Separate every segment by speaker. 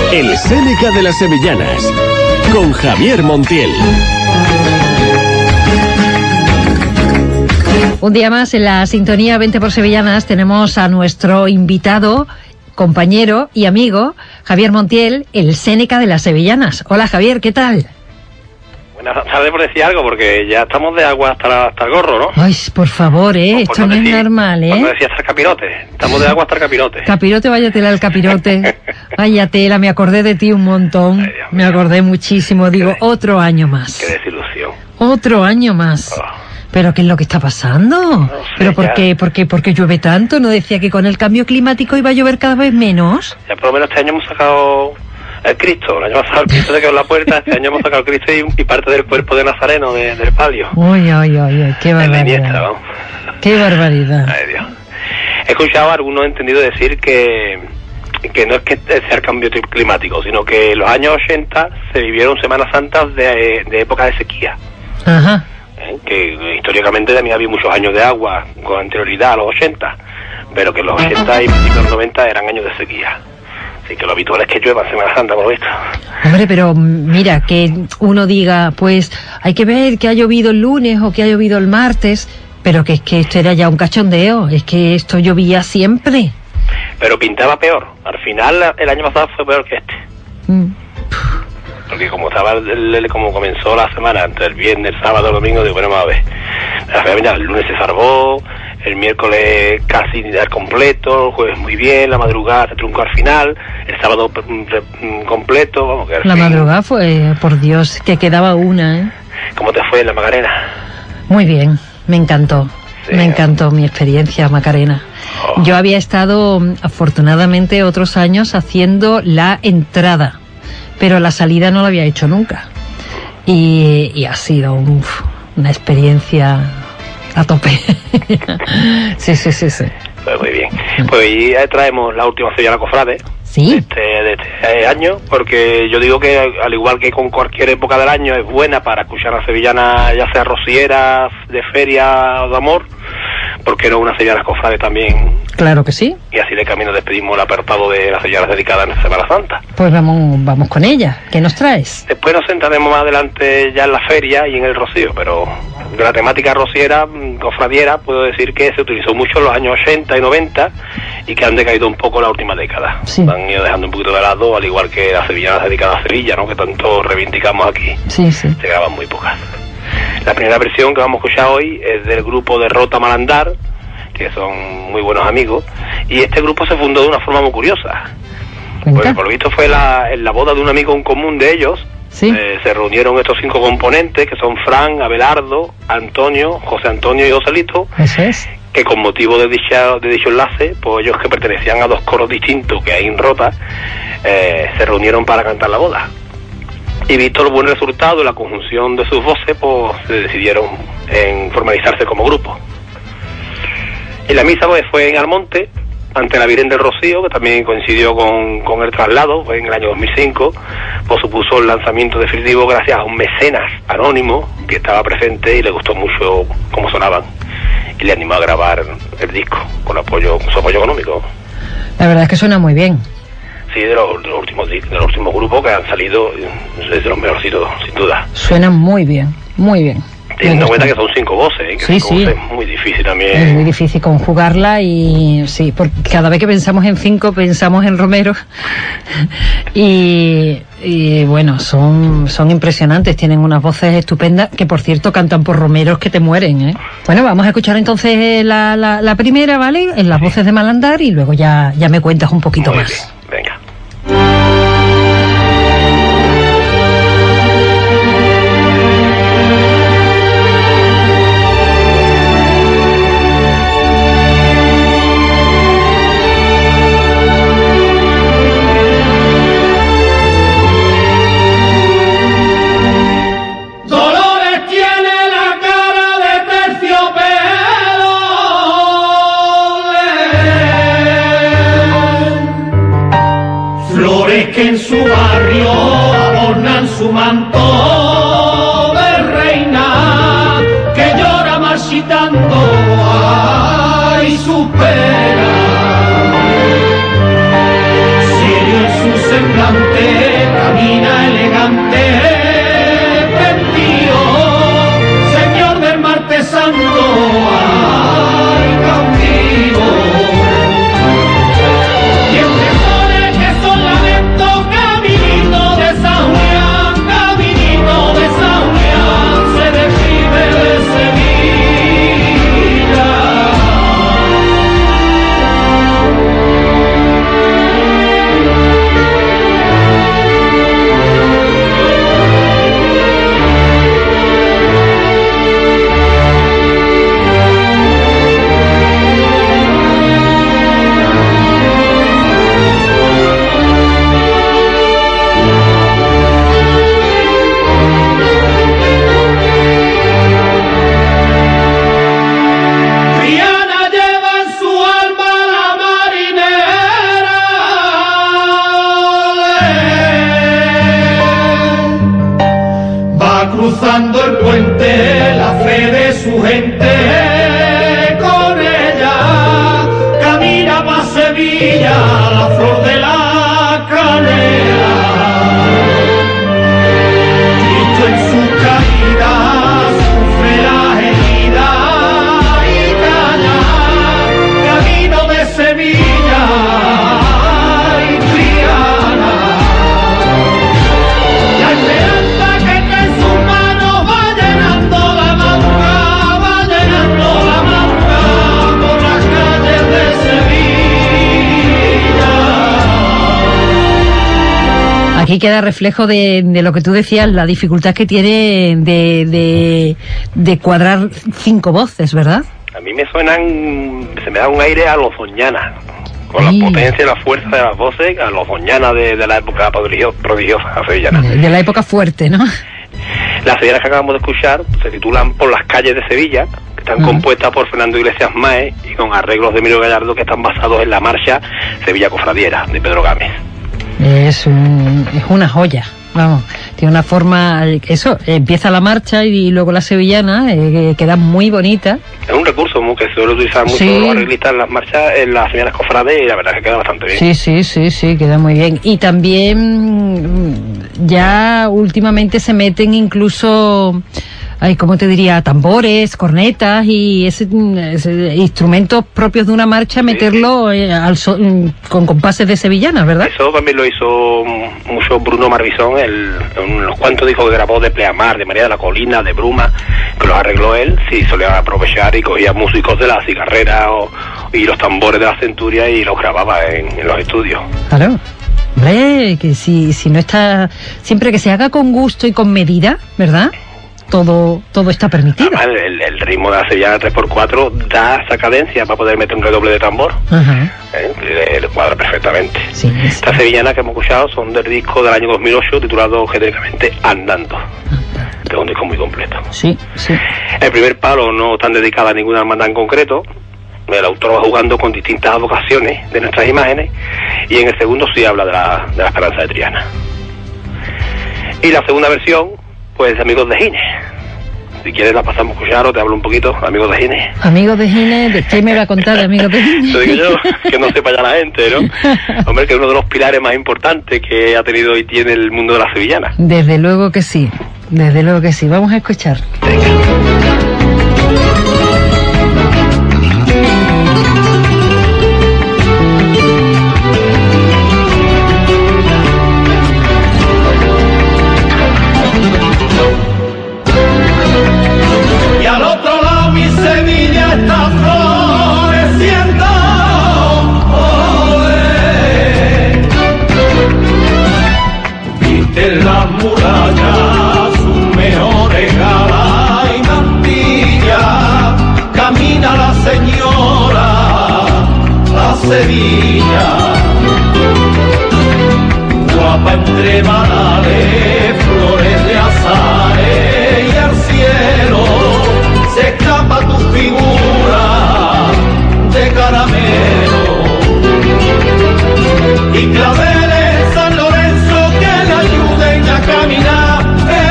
Speaker 1: El Séneca de las Sevillanas, con Javier Montiel.
Speaker 2: Un día más en la sintonía 20 por Sevillanas tenemos a nuestro invitado, compañero y amigo, Javier Montiel, el Séneca de las Sevillanas. Hola Javier, ¿qué tal?
Speaker 3: Buenas tardes, por decir algo, porque ya estamos de agua hasta el gorro, ¿no?
Speaker 2: Ay, por favor, esto no es normal,
Speaker 3: Por no decir hasta el capirote. Estamos de agua hasta el capirote.
Speaker 2: Capirote, vaya tela el capirote. Vaya tela, me acordé de ti un montón.
Speaker 3: Ay,
Speaker 2: me acordé muchísimo. Digo, otro año más.
Speaker 3: Qué desilusión.
Speaker 2: Otro año más.
Speaker 3: Oh.
Speaker 2: ¿Pero qué es lo que está pasando?
Speaker 3: No sé,
Speaker 2: ¿Pero por qué llueve tanto? ¿No decía que con el cambio climático iba a llover cada vez menos?
Speaker 3: Ya por lo menos este año hemos sacado el Cristo. El año pasado el Cristo se quedó en la puerta. Este año hemos sacado el Cristo y parte del cuerpo de Nazareno, del palio.
Speaker 2: Uy, qué
Speaker 3: En la
Speaker 2: barbaridad.
Speaker 3: Iniestra, vamos.
Speaker 2: Qué barbaridad.
Speaker 3: Ay, Dios. He escuchado a algunos entendidos decir que no es que sea el cambio climático, sino que en los años 80 se vivieron Semanas Santas de época de sequía.
Speaker 2: Ajá.
Speaker 3: Que históricamente también había muchos años de agua con anterioridad a los 80, pero que los 80 y principios de los 90 eran años de sequía. Así que lo habitual es que llueva en Semana Santa, por lo visto.
Speaker 2: Hombre, pero mira, que uno diga, pues hay que ver que ha llovido el lunes o que ha llovido el martes, pero que es que esto era ya un cachondeo, es que esto llovía siempre.
Speaker 3: Pero pintaba peor. Al final, el año pasado fue peor que este. Porque como como comenzó la semana, entre el viernes, el sábado, el domingo, digo, bueno, vamos a ver. Mira, el lunes se salvó, el miércoles casi al completo, el jueves muy bien, la madrugada se truncó al final, el sábado completo, vamos, que al
Speaker 2: La
Speaker 3: fin.
Speaker 2: madrugada fue, por Dios, que quedaba una, ¿eh?
Speaker 3: ¿Cómo te fue en la Macarena?
Speaker 2: Muy bien, me encantó.
Speaker 3: Sí,
Speaker 2: Me encantó mi experiencia, Macarena.
Speaker 3: Oh.
Speaker 2: Yo había estado, afortunadamente, otros años haciendo la entrada, pero la salida no la había hecho nunca. Y ha sido una experiencia a tope. Sí.
Speaker 3: Pues muy bien. Pues hoy traemos la última Sevillana Cofrade.
Speaker 2: ¿Sí?
Speaker 3: De este año, porque yo digo que al igual que con cualquier época del año es buena para escuchar a sevillanas, ya sea rocieras, de feria o de amor, porque no una sevillana cofrade también.
Speaker 2: Claro que sí.
Speaker 3: Y así de camino despedimos el apartado de las sevillanas dedicadas en Semana Santa.
Speaker 2: Pues vamos con ella. ¿Qué nos traes?
Speaker 3: Después nos centraremos más adelante ya en la feria y en el rocío, pero de la temática rociera, cofradiera, puedo decir que se utilizó mucho en los años 80 y 90 y que han decaído un poco en la última década.
Speaker 2: Sí.
Speaker 3: Han ido dejando un poquito de lado, al igual que las sevillanas dedicadas a Sevilla, ¿no? Que tanto reivindicamos aquí.
Speaker 2: Sí.
Speaker 3: Se graban muy pocas. La primera versión que vamos a escuchar hoy es del grupo de Rota Malandar, que son muy buenos amigos, y este grupo se fundó de una forma muy curiosa. Porque por lo visto fue en la boda de un amigo en común de ellos.
Speaker 2: Sí.
Speaker 3: Se reunieron estos 5 componentes, que son Fran, Abelardo, Antonio, José Antonio y Joselito.
Speaker 2: Eso es.
Speaker 3: Que con motivo de dicho enlace, pues ellos que pertenecían a 2 coros distintos que hay en Rota, se reunieron para cantar la boda. Y visto el buen resultado y la conjunción de sus voces, pues se decidieron en formalizarse como grupo. Y la misa pues fue en Almonte, ante la Virgen del Rocío, que también coincidió con el traslado, fue en el año 2005, pues supuso el lanzamiento definitivo gracias a un mecenas anónimo que estaba presente y le gustó mucho cómo sonaban y le animó a grabar el disco con su apoyo económico.
Speaker 2: La verdad es que suena muy bien.
Speaker 3: Sí, de los últimos grupos que han salido, es de los mejorcitos, sin duda.
Speaker 2: Suena muy bien, muy bien.
Speaker 3: Teniendo en cuenta que son 5 voces, que
Speaker 2: Sí,
Speaker 3: 5 voces es muy difícil también.
Speaker 2: Es muy difícil conjugarla y sí, porque cada vez que pensamos en 5 pensamos en Romero y bueno, son impresionantes, tienen unas voces estupendas que por cierto cantan por romeros que te mueren, ¿eh? Bueno, vamos a escuchar entonces la primera, ¿vale? En las voces de Malandar y luego ya me cuentas un poquito
Speaker 3: Muy
Speaker 2: más.
Speaker 3: bien, venga.
Speaker 4: Que en su barrio adornan su manto de reina, que llora marchitando ay su pena. Sirio en su semblante, camina elegante, vestido, señor del martes santo, ay, cautivo. Y entre flores que son lamento, caminito de San Julián, se describe de Sevilla. Triana lleva en su alma la marinera. Va cruzando el puente la fe de su gente. Con ella camina pa' Sevilla la flor de la canela. Cristo en su caída sufre las heridas y calla, camino de Sevilla y Triana. La esperanza que entre sus manos va llenando la madrugada por las calles de Sevilla.
Speaker 2: Aquí queda reflejo de lo que tú decías, la dificultad que tiene de cuadrar 5 voces, ¿verdad?
Speaker 3: A mí me se me da un aire a los Doñana, con
Speaker 2: Sí.
Speaker 3: la potencia y la fuerza de las voces, a los Doñana de la época prodigiosa sevillana.
Speaker 2: De la época fuerte, ¿no?
Speaker 3: Las sevillanas que acabamos de escuchar se titulan Por las calles de Sevilla, que están compuestas por Fernando Iglesias Maez y con arreglos de Emilio Gallardo, que están basados en la marcha Sevilla Cofradiera de Pedro Gámez.
Speaker 2: Es una joya, vamos, tiene una forma, eso, empieza la marcha y luego la sevillana, queda muy bonita.
Speaker 3: Es un recurso que se suele utilizar mucho
Speaker 2: Sí.
Speaker 3: los arreglistas en las marchas, en las sevillanas cofrades, y la verdad es que queda bastante bien.
Speaker 2: Sí, queda muy bien. Y también ya últimamente se meten incluso, ¿cómo te diría? Tambores, cornetas y ese instrumentos propios de una marcha, meterlo con compases de sevillanas, ¿verdad?
Speaker 3: Eso también lo hizo mucho Bruno Marbizón en los cuantos discos que grabó de Pleamar, de María de la Colina, de Bruma, que los arregló él. Sí, solía aprovechar y cogía músicos de la cigarrera y los tambores de la centuria y los grababa en los estudios.
Speaker 2: Claro. Hombre, que si no está, siempre que se haga con gusto y con medida, ¿verdad? Todo está permitido.
Speaker 3: Además, el ritmo de la sevillana 3x4 da esa cadencia para poder meter un redoble de tambor.
Speaker 2: Ajá.
Speaker 3: Le cuadra perfectamente.
Speaker 2: Sí, sí.
Speaker 3: Estas sevillanas que hemos escuchado son del disco del año 2008 titulado genéricamente Andando. Es un disco muy completo.
Speaker 2: Sí.
Speaker 3: El primer palo no está dedicado a ninguna hermandad en concreto. El autor va jugando con distintas advocaciones de nuestras imágenes, y en el segundo sí habla de la esperanza de Triana. Y la segunda versión, pues, Amigos de Gines. Si quieres la pasamos a escuchar o te hablo un poquito, Amigos de Gines.
Speaker 2: Amigos de Gines, ¿de qué me va a contar de Amigos de Gines?
Speaker 3: Lo digo yo, que no sepa ya la gente, ¿no? Hombre, que es uno de los pilares más importantes que ha tenido y tiene el mundo de la sevillana.
Speaker 2: Desde luego que sí, vamos a escuchar.
Speaker 4: Y al otro lado mi Sevilla está floreciendo. Viste en las murallas sus mejores galas y mantillas. Camina la señora, la Sevilla. Guapa entre banales, flores de azares y al cielo se escapa tu figura de caramelo. Y claveles en San Lorenzo que le ayuden a caminar,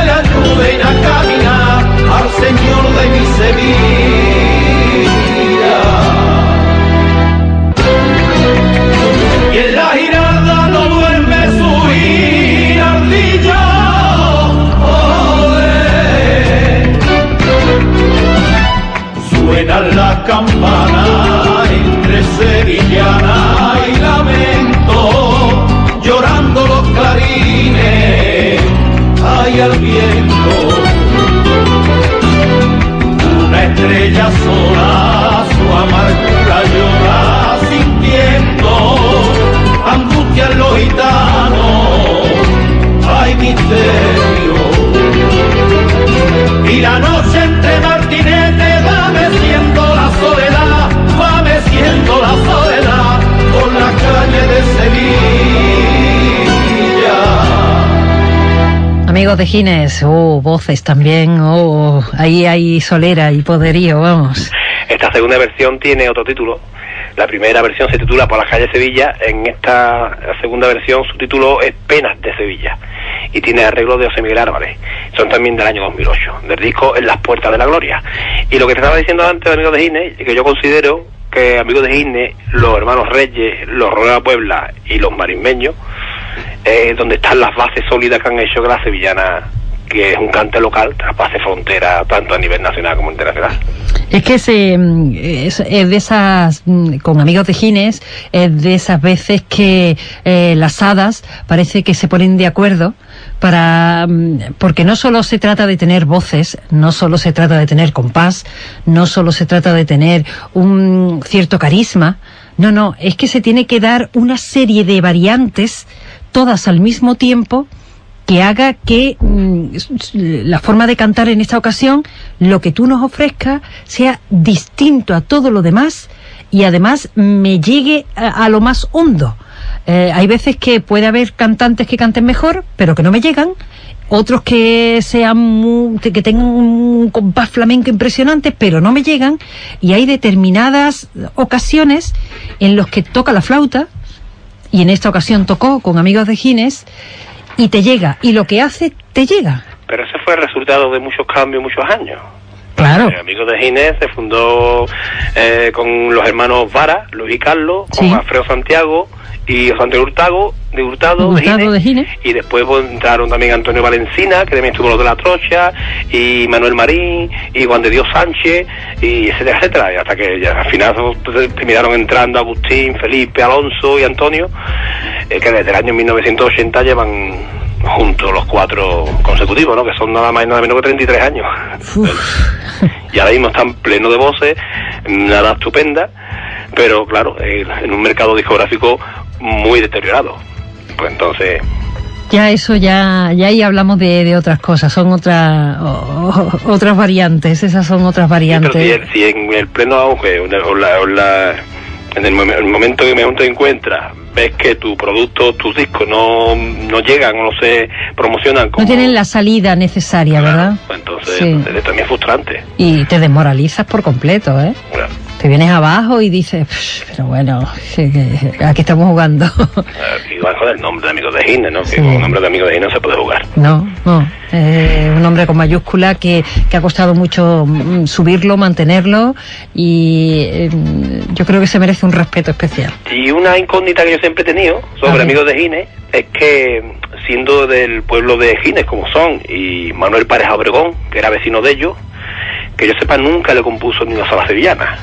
Speaker 4: al Señor de mi Sevilla. Y en la Giralda no duerme su
Speaker 2: amigos de Gines, voces también, ahí hay solera y poderío, vamos.
Speaker 3: Esta segunda versión tiene otro título. La primera versión se titula Por las calles de Sevilla. En esta segunda versión su título es Penas de Sevilla y tiene arreglos de José Miguel Álvarez. Son también del año 2008, del disco En las puertas de la gloria. Y lo que te estaba diciendo antes, amigos de Gines, que yo considero que amigos de Gines, los hermanos Reyes, los Romero Puebla y los marismeños, donde están las bases sólidas que han hecho que la sevillana, que es un cante local, traspase frontera tanto a nivel nacional como internacional.
Speaker 2: Es que es de esas, con amigos de Gines, es de esas veces que las hadas parece que se ponen de acuerdo porque no solo se trata de tener voces, no solo se trata de tener compás, no solo se trata de tener un cierto carisma, no, es que se tiene que dar una serie de variantes, todas al mismo tiempo, que haga que la forma de cantar en esta ocasión, lo que tú nos ofrezcas, sea distinto a todo lo demás y además me llegue a lo más hondo. Hay veces que puede haber cantantes que canten mejor, pero que no me llegan, otros que sean que tengan un compás flamenco impresionante, pero no me llegan, y hay determinadas ocasiones en los que toca la flauta, y en esta ocasión tocó con amigos de Gines, y te llega, y lo que hace, te llega.
Speaker 3: Pero ese fue el resultado de muchos cambios, muchos años.
Speaker 2: Claro.
Speaker 3: Amigos de Gines se fundó con los hermanos Vara, Luis y Carlos, con Alfredo Santiago y José Hurtado de Gines. Y después entraron también Antonio Valencina, que también estuvo los de la Trocha, y Manuel Marín, y Juan de Dios Sánchez, y etcétera, etcétera. Y hasta que ya al final terminaron entrando Agustín, Felipe, Alonso y Antonio, que desde el año 1980 llevan juntos los 4 consecutivos, ¿no? Que son nada más y nada menos que 33 años. Y ahora mismo están plenos de voces, nada estupenda, pero claro, en un mercado discográfico muy deteriorado. Pues entonces...
Speaker 2: Ya ahí hablamos de otras cosas, son otras variantes, esas son otras variantes.
Speaker 3: Si en el pleno auge, en el momento que me encuentras, ves que tu producto, tus discos no llegan o no se promocionan como...
Speaker 2: No tienen la salida necesaria, ¿verdad?
Speaker 3: Pues entonces también es frustrante.
Speaker 2: Y te desmoralizas por completo, ¿eh? Claro. Te vienes abajo y dices, pero bueno, ¿a qué estamos jugando?
Speaker 3: Igual con el nombre de Amigos de Gines, ¿no? Que con el nombre de Amigos de Gines no se puede jugar.
Speaker 2: No. Un nombre con mayúscula que ha costado mucho subirlo, mantenerlo, y yo creo que se merece un respeto especial.
Speaker 3: Y una incógnita que yo siempre he tenido sobre Amigos de Gines es que, siendo del pueblo de Gines como son, y Manuel Párez Obregón, que era vecino de ellos, que yo sepa nunca le compuso ni una sola sevillana.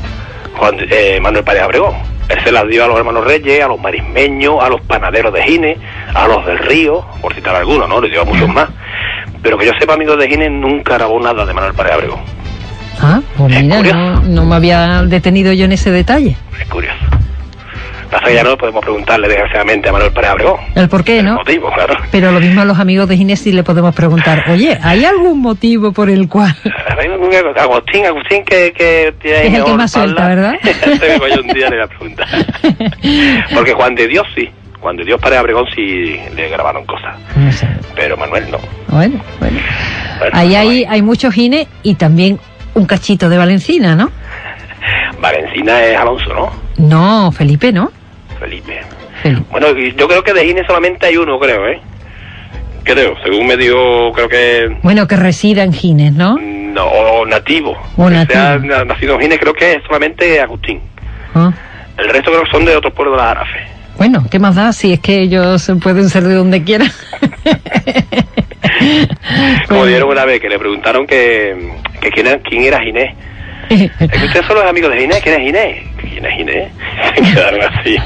Speaker 3: Manuel Párez Obregón. Él se las dio a los hermanos Reyes, a los marismeños, a los panaderos de Gines, a los del Río, por citar algunos, ¿no? Le dio a muchos más. Pero que yo sepa, Amigos de Gines nunca grabó nada de Manuel Párez Obregón.
Speaker 2: Pues mira, no me había detenido yo en ese detalle.
Speaker 3: Es curioso. Pasa que ya no podemos preguntarle desgraciadamente a Manuel Párez Obregón.
Speaker 2: ¿El por qué, no?
Speaker 3: El motivo, claro.
Speaker 2: Pero lo mismo a los amigos de Gines sí le podemos preguntar, oye, ¿hay algún motivo por el cual...?
Speaker 3: Agustín que tiene...
Speaker 2: Es el que más suelta, ¿verdad?
Speaker 3: Yo un día le voy a preguntar. Porque Juan de Dios Párez Obregón sí le grabaron cosas.
Speaker 2: No sé.
Speaker 3: Pero Manuel no.
Speaker 2: Bueno. Ahí hay muchos Gines y también un cachito de Valencina, ¿no?
Speaker 3: Valencina es Alonso, ¿no?
Speaker 2: No, Felipe, ¿no?
Speaker 3: Felipe. Bueno, yo creo que de Gines solamente hay uno, creo, Creo, según me dio, creo que...
Speaker 2: Bueno, que resida en Gines, ¿no?
Speaker 3: No, o nativo. Sea nacido en Gines, creo que es solamente Agustín. El resto creo que son de otros pueblos de la Jarafe.
Speaker 2: Bueno, ¿qué más da si es que ellos pueden ser de donde quieran?
Speaker 3: Como dieron una vez que le preguntaron que quién era Ginés. Es que ustedes son los amigos de Ginés. ¿Quién es Ginés? ¿Quién es Ginés? Se quedaron así.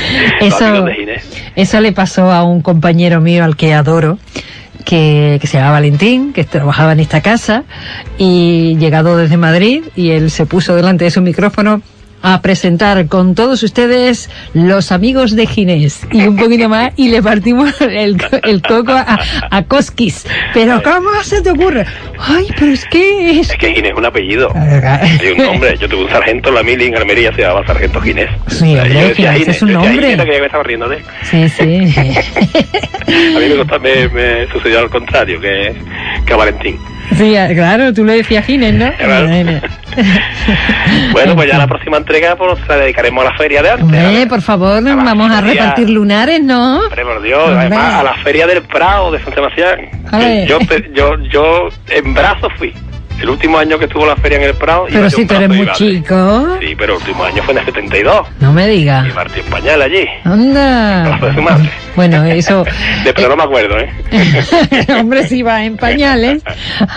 Speaker 2: Eso le pasó a un compañero mío al que adoro, que se llama Valentín, que trabajaba en esta casa, y llegado desde Madrid, y él se puso delante de su micrófono a presentar con todos ustedes los amigos de Ginés y un poquito más, y le partimos el coco a Cosquis. Pero ¿cómo se te ocurre? Ay, pero es que
Speaker 3: Ginés es un apellido y un nombre. Yo tuve un sargento en la mili en Almería, se llamaba sargento Ginés.
Speaker 2: Sí, hombre, Ginés es un nombre.
Speaker 3: Que me estaba riendo de él.
Speaker 2: Sí.
Speaker 3: A mí mí me sucedió al contrario que a Valentín.
Speaker 2: Sí, claro, tú le decías Gines, ¿no?
Speaker 3: Claro. Bueno, pues ya la próxima entrega pues la dedicaremos a la Feria de Arte.
Speaker 2: Hombre, por favor, vamos a repartir lunares, ¿no?
Speaker 3: Hombre, por Dios, además a la Feria del Prado de San Sebastián. Yo en brazos fui. El último año que estuvo la feria en el Prado...
Speaker 2: Pero si tú eres muy chico.
Speaker 3: Sí, pero el último año fue en el 72.
Speaker 2: No me digas.
Speaker 3: Y Martín Pañal allí.
Speaker 2: Anda.
Speaker 3: De su madre.
Speaker 2: Bueno, eso...
Speaker 3: Pero no me acuerdo,
Speaker 2: Hombre, si va en pañales.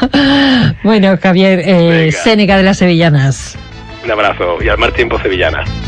Speaker 2: Bueno, Javier, Séneca de las Sevillanas.
Speaker 3: Un abrazo. Y al mar tiempo sevillana.